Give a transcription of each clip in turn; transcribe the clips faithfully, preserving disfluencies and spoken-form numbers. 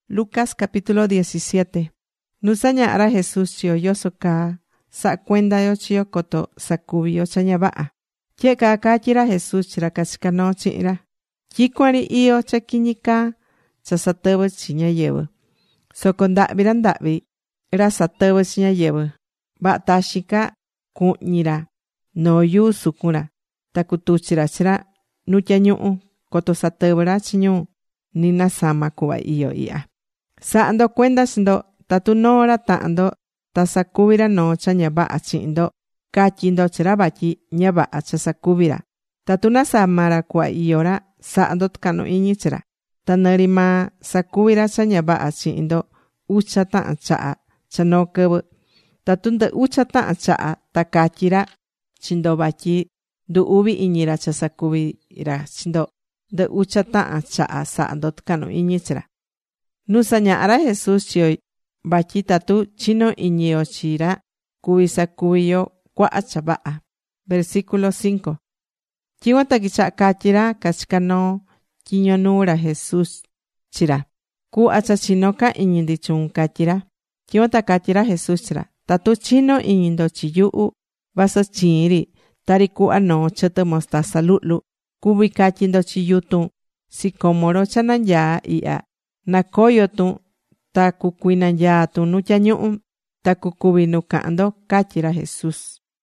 Lucas capítulo diecisiete. Nusaña'ra Jesús chio yoso kaa sa'a kuendayo chio koto sakuviyo cha ña va'a. Tye'e kaa katyira Jesús chira kachikano chi'ra. Tyikuan ri iyo cha kiñi kaa cha satɨvɨ chi ñáyɨvɨ. Soko nda'vi ra nda'vi ra satɨvɨ chi ñáyɨvɨ. Va'a taxin ka ku'ñi ra noo yuu sukun ra. Ta kutuchi ra chira nu tyañu'u koto satɨvɨ ra chi ñu ni nasama ku'va iyo i'ya. Sa'a ndo kuenda chi ndo tatu noo ra ta'an ndo ta sakuvi ra noo cha ña va'a chi'in ndo, catyi ndo chi ra vatyi ña va'a cha sakuvi ra. Tatu nasama ra ku'va iyo ra, sa'a ndo tɨkanu iñi chi ra. Ta nɨri maa sakuvi ra cha ña va'a chi'in ndo ucha ta'an cha'a cha noo kɨvɨ. Tatu ndɨ ucha ta'an cha'a ta catyi ra chi ndo vatyi ndu uvi iñi ra cha sakuvi ra chi ndo, ndɨ ucha ta'an cha'a sa'a ndo tɨkanu iñi chi ra. Nusaña'ra Jesús chio vatyi tatu chino iñiyo chi ra kuvi sakuviyo kua'a cha va'a. Versículo cinco. Tyicuan ta kicha'a catyi ra kachika noo tyiño nuu ra Jesús chi ra: ―Cuhva cha chino ka iñi ndi chuun ―catyi ra. Tyicuan ta catyi ra Jesús chi ra: ―Tatu chino iñi ndo chi yuhu, vasɨ chiin ri tari cuhva noo chɨtɨ mostaza lu'lu, cuvi catyi ndo chi yutun sicómoro cha nanyaa ihya: na koyotun ta cucuinanyatun nu tyañu'u, ta cucuvi nu ca'an ndo ―catyi ra Jesús.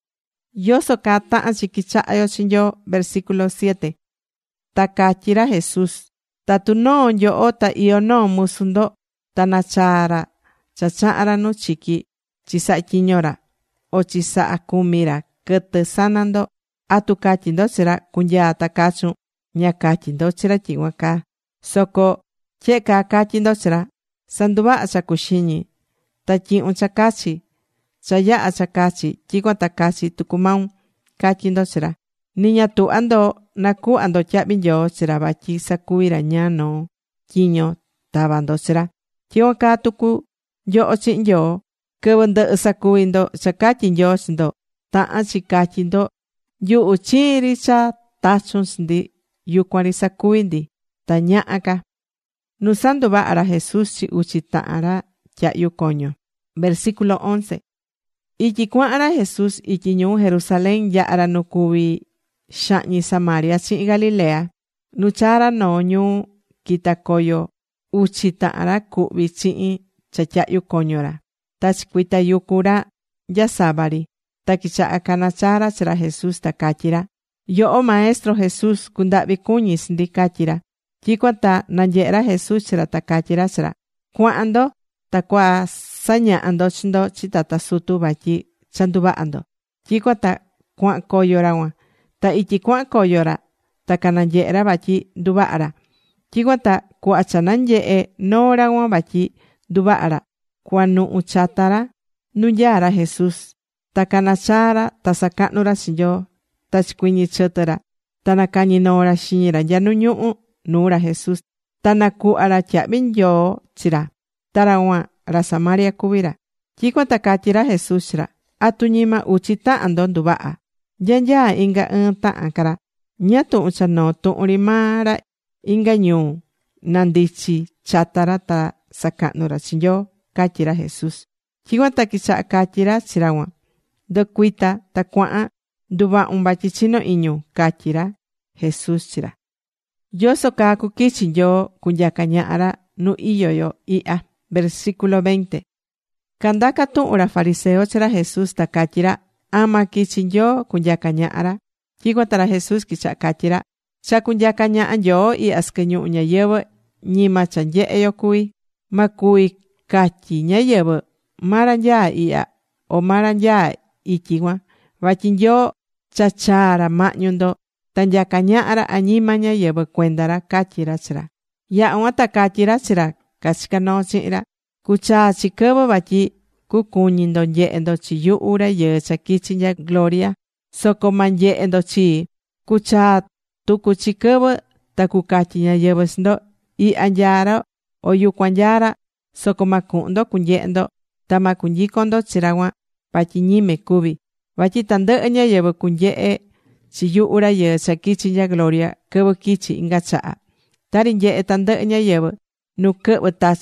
Yoso kaa ta'an chi quicha'a yo chi Nyoo. Versículo siete. Ta catyi ra Jesús: tatu noo nyoho ta iyo noo musu ndo, ta nachaa ra cha cha'an ra nu chiki chi sa'a tyiño ra, o chi sa'a kumi ra kɨtɨ sana ndo, ¿atu catyi ndo chi ra cunyaa ta cachun? Ña catyi ndo chi ra tyicuan caa. Soco tye'e kaa catyi ndo chi ra: sanduva'a cha cuxiñi, ta tyi'un cha cachi. Cha ya'a cha cachi, tyicuan ta cachi tucu maun, catyi ndo chi ra. Ni ña tuhva ndo na cuhva ndo tya'vi nyoo chi ra vatyi sacuvi ra ñáá noo tyiño tava ndo chi ra. Tyicuan caa tucu nyoho chi'in Nyoo. Quɨvɨ ndɨ'ɨ sacuvi ndo cha catyi Nyoo chi ndo, tahan chi catyi ndo: yuhu chiin ri cha tachun chi ndi, yucuan ri sacuvi ndi. Ta ñaha ca. Nu sanduva'a ra Jesús chi uchi ta'an ra tya'yu koño. Versículo once. Ityi cuahan ra Jesús ityi ñuu Jerusalén, ya'a ra nu cuví xa'ñi Samaria chi'in Galilea. Nu chaa ra noo ñuu quita coyo uchi ta'an ra cuhvi chi'in cha tya'yu koño ra. Ta chicuita yucu ra nya sava ri. Ta quicha'a cana chaa ra chi ra Jesús ta catyi ra: yoho maestro Jesús, cundahvi cuñi chi ndi, catyi ra. Tyicuan ta nanyehe ra Jesús chi ra ta catyi ra chi ra: cuahan ndo ta cua sañaha ndo chi ndo chi tata sutu vatyi cha nduvaha ndo. Tyicuan ta cuahan coyo ra cuan. Ta ityi cuahan coyo ra ta cananyehe ra vatyi nduvaha ra. Tyicuan ta cuhva cha nanyehe noo ra cuan vatyi nduvaha ra, cuanuhu chata ra nu nyaa ra Jesús. Ta cana chaa ra ta sacahnu ra chi Nyoo. Ta chicuiñi chɨtɨ ra, ta nacañi noo ra xiñi ra nya nu ñuhu nuu ra Jesús. Ta nacuhva ra tya'vi nyoo chi ra. Ta ra cuan ra Samaria cuví ra. Tyicuan ta catyi ra Jesús chi ra: ¿atu ñima uchi ta'an ndo nduvaha? Nya nyaa inga ɨɨn ta'an ca ra. ¿ñáá tuhun cha noo tuhun ri maa ra inga ñuu nandichi chata ra ta sacahnu ra chi Nyoo? ―catyi ra Jesús. Tyicuan ta quicha'a catyi ra chi ra cuan: ndɨcuita ta cuahan nduva'un vatyi chino iñun ―catyi ra Jesús chi ra. Yoso kaa cuquichi Nyoo cunyaca ñaha ra nu iyo yo ihya. Versículo veinte. Candaca tuhun ra fariseo chi ra Jesús ta catyi ra: ama quichi Nyoo cunyaca ñaha ra. Tyicuan ta ra Jesús quicha'a catyi ra: cha cunyaca ñaha Nyoo ihya sɨquɨ ñuhu ñayɨvɨ, ñima cha nyehe yo cuví. Ma cuvi catyi ñáyɨvɨ: mara nyaa ihya, o mara nyaa ityi cuan, vatyi Nyoo cha chaa ra mahñu ndo, ta nyaca ñaha ra añima ñáyɨvɨ cuenda ra ―catyi ra chi ra. Yaha cuan ta catyi ra chi ra cachicá noo chihin ra: cuchaa chi quɨvɨ vatyi cucuñi ndo nyehe ndo chi yuhu Rayɨɨ cha quichi nya gloria, soco ma nyehe ndo chii. Cuchaa tucu chi quɨvɨ ta cucatyi ñáyɨvɨ chi ndo: ihya nyaa ra, o yucuan nyaa ra, soco ma cuhun ndo cunyehe ndo, ta ma cunyicon ndo chi ra cuan, vatyi ñime cuvi. Vatyi tandɨhɨ ñáyɨvɨ cunyehe chi yuhu Rayɨɨ cha quichi nya gloria quɨvɨ quichi inga chaha. Tari nyehe tandɨhɨ ñáyɨvɨ nu quɨhvɨ tacha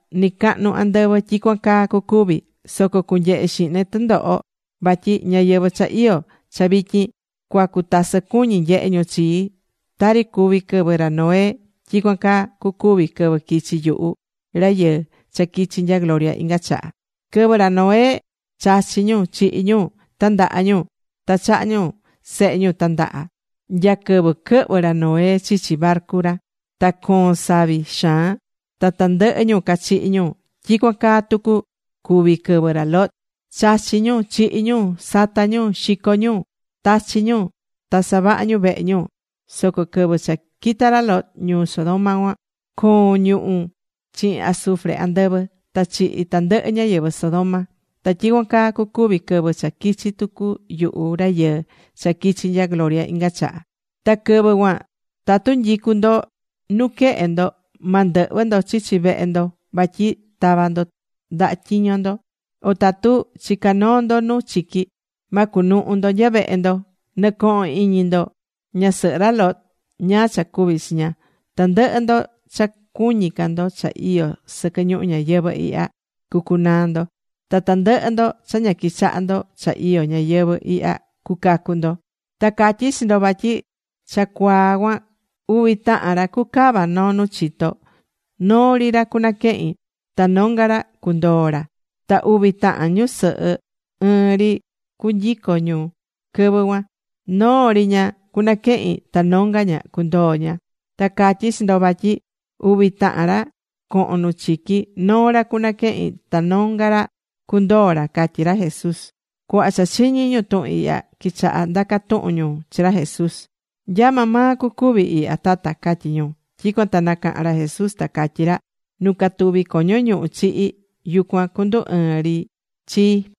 ni cahnu andɨvɨ tyicuan caa cucuvi. Soco cunyehe xihne tɨndoho vatyi ñayɨvɨ cha iyó cha vityin cuacu tasɨ cuñi nyehe ñu chii. Tari cuvi quɨvɨ ra Noé, tyicuan caa cucuvi quɨvɨ quichi yuhu Rayɨɨ cha quichi nya gloria inga chaha. Quɨvɨ ra Noé chachi ñu, chihi ñu, tandaha ñu, ta chaha ñu sehe ñu tandaha. Nya quɨvɨ quɨhvɨ ra Noé chichi barcu ra, ta coon savi xaan, ta tandɨhɨ ñu cachihi ñu. Tyicuan caa tucu cuvi quɨvɨ ra Lot. Chachi ñu, chihi ñu, sata ñu, xico ñu, tachi ñu, ta savaha ñu vehe ñu. Soco quɨvɨ cha quita ra Lot ñuu Sodoma cuan, coon ñuhu chihin azufre andɨvɨ, ta chihi tandɨhɨ ñáyɨvɨ Sodoma. Ta tyicuan caa cucuvi quɨvɨ cha quichi tucu yuhu Rayɨɨ cha quichi nya gloria inga chaha. Ta quɨvɨ cuan, tatu nyicu ndo nu quehe ndo, ma ndɨhvɨ ndo chichi vehe ndo vatyi tava ndo ndaha tyiño ndo. O tatu chica noo ndo nu chiqui, ma cunuhu ndo nya vehe ndo. Nɨcohon iñi ndo ñasɨhɨ ra Lot, ñáá cha cuvi chi ña. Tandɨhɨ ndo cha cuñi ca ndo cha iyó sɨquɨ ñuhu ñayɨvɨ ihya, cucunaa ndo. Ta tandɨhɨ ndo cha ña quichaha ndo cha iyó ñayɨvɨ ihya, cucacu ndo. Ta catyí chi ndo vatyi cha cuaa cuan uvi tahan ra cucava noo nu chito. Noo ri ra cunaquehin, ta nonga ra cundoo ra. Ta uvi tahan ñusɨhɨ ɨɨn ri cunyico ñu quɨvɨ cuan. Noo ri ña cunaquehin, ta nonga ña cundoo ña. Ta catyí chi ndo vatyi uvi tahan ra cohon nu chiqui. Noo ra cunaquehin, ta nonga ra cundoo ra, catyí ra Jesús. Cuhva cha chiñi ñu tuhun ihya, quichaha ndaca tuhun ñu chi ra Jesús: ―¿Nyama maa cucuvi ihya, tata? ―catyí ñu. Tyicuan ta nacaha̱n ra Jesús ta catyí ra: ―Nu catuvi coño ñuhu chihi, yucuan cundu ɨɨn ri chii.